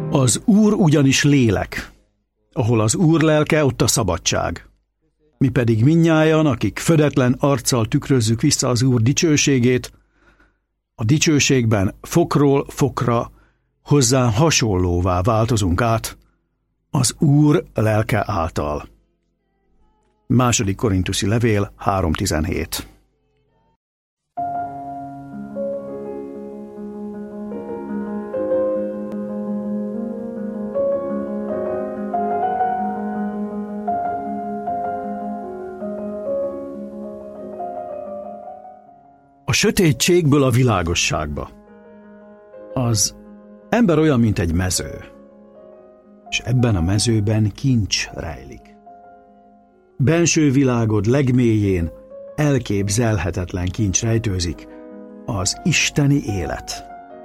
Az Úr ugyanis lélek. Ahol az Úr lelke, ott a szabadság. Mi pedig mindnyájan, akik födetlen arccal tükrözzük vissza az Úr dicsőségét, a dicsőségben fokról fokra hozzá hasonlóvá változunk át az Úr lelke által. 2. Korinthusi levél 3.17. A sötétségből a világosságba. Az ember olyan, mint egy mező, és ebben a mezőben kincs rejlik. Benső világod legmélyén elképzelhetetlen kincs rejtőzik, az isteni élet.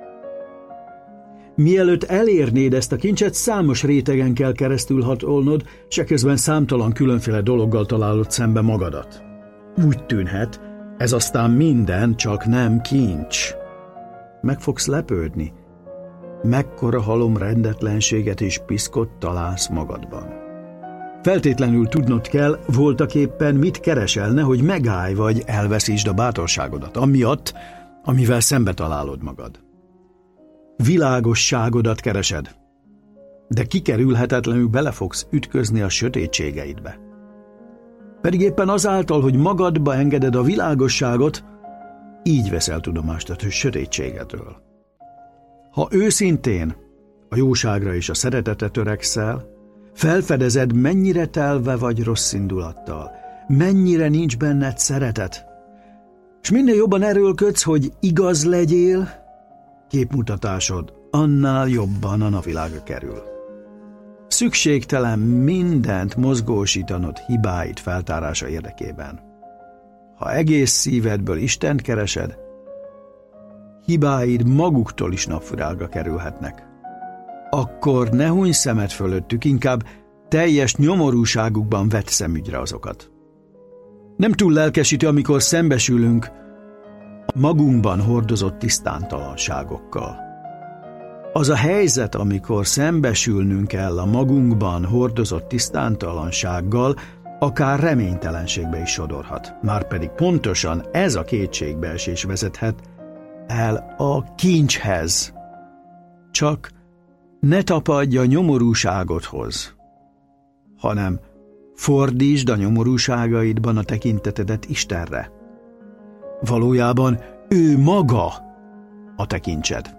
Mielőtt elérnéd ezt a kincset, számos rétegen kell keresztül hatolnod, s eközben számtalan különféle dologgal találod szembe magadat. Úgy tűnhet, ez aztán minden, csak nem kincs. Meg fogsz lepődni. Mekkora halom rendetlenséget és piszkot találsz magadban. Feltétlenül tudnod kell, voltaképpen mit keresel, nehogy megállj vagy elveszítsd a bátorságodat, amiatt, amivel szembe találod magad. Világosságodat keresed, de kikerülhetetlenül bele fogsz ütközni a sötétségeidbe. Pedig éppen azáltal, hogy magadba engeded a világosságot, így veszel tudomást a sötétségedről. Ha őszintén a jóságra és a szeretetre törekszel, felfedezed, mennyire telve vagy rossz indulattal, mennyire nincs benned szeretet, és minél jobban erőlködsz, hogy igaz legyél, képmutatásod annál jobban a napvilágra kerül. Szükségtelen mindent mozgósítanod hibáid feltárása érdekében. Ha egész szívedből Istent keresed, hibáid maguktól is napvilágra kerülhetnek. Akkor ne hunyj szemed fölöttük, inkább teljes nyomorúságukban vedd szemügyre azokat. Nem túl lelkesítő, amikor szembesülünk a magunkban hordozott tisztántalanságokkal. Az a helyzet, amikor szembesülnünk kell a magunkban hordozott tisztántalansággal, akár reménytelenségbe is sodorhat. Márpedig pontosan ez a kétségbeesés vezethet el a kincshez. Csak ne tapadj a nyomorúságodhoz, hanem fordítsd a nyomorúságaidban a tekintetedet Istenre. Valójában ő maga a te kincsed.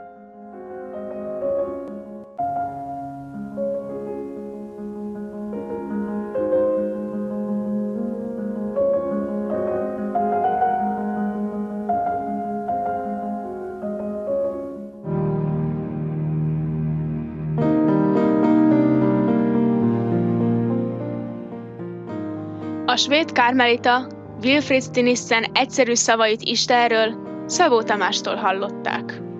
A svéd kármelita Wilfrid Stinissen egyszerű szavait Istenről Szabó Tamástól hallották.